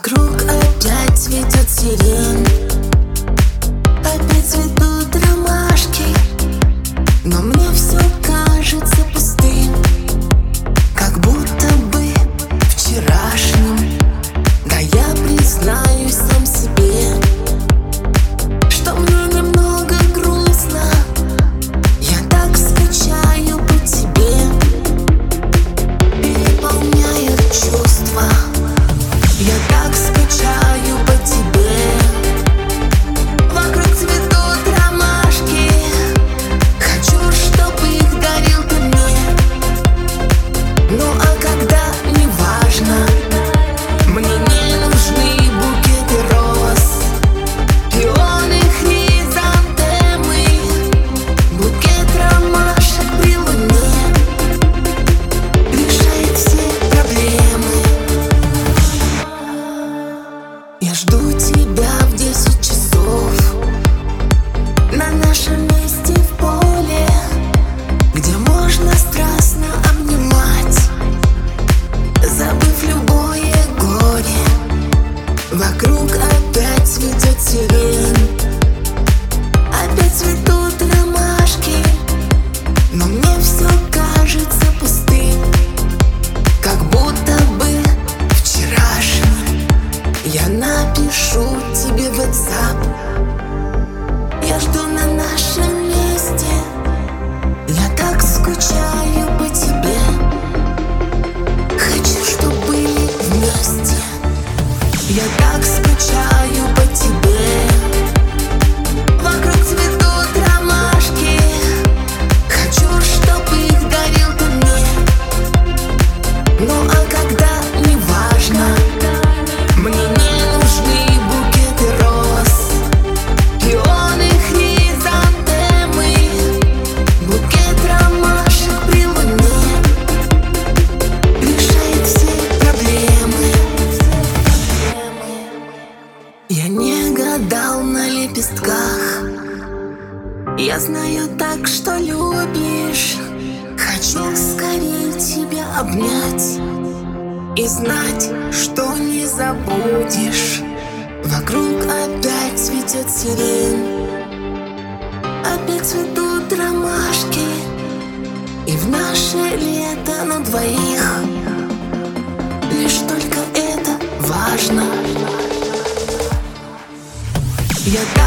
Вокруг опять цветет сирень, опять цветут ромашки, но мне все кажется пустым, как будто бы вчерашним. Да я признаюсь сам себе, что мне немного грустно. Я так скучаю по тебе, переполняют чувства. Я так скучаю по тебе. Вокруг цветут ромашки, хочу, чтобы их дарил ты мне. Ну а когда, неважно, мне не нужны букеты роз, пионы, хризантемы, букет ромашек при луне решает все проблемы. Я жду тебя в 10 часов на нашем месте в поле, где можно страстно обнимать, забыв любое горе. Вокруг опять цветет сирень, опять цветут ромашки, но мне все кажется пустым, как будто бы вчерашним. Я напишу тебе в WhatsApp, я жду на нашем месте. Я так скучаю по тебе, хочу, чтобы были вместе. Я так скучаю по тебе. Вокруг цветут ромашки, хочу, чтобы их дарил ты мне. Ну а когда, неважно, мне не нужны букеты роз, пионы, хризантемы, букет ромашек при луне решает все проблемы. Я не гадал на лепестках, я знаю так, что любишь. Хочу скорее тебя обнять и знать, что не забудешь. Вокруг опять цветет сирень, опять цветут ромашки, и в наше лето на двоих лишь только это важно. Я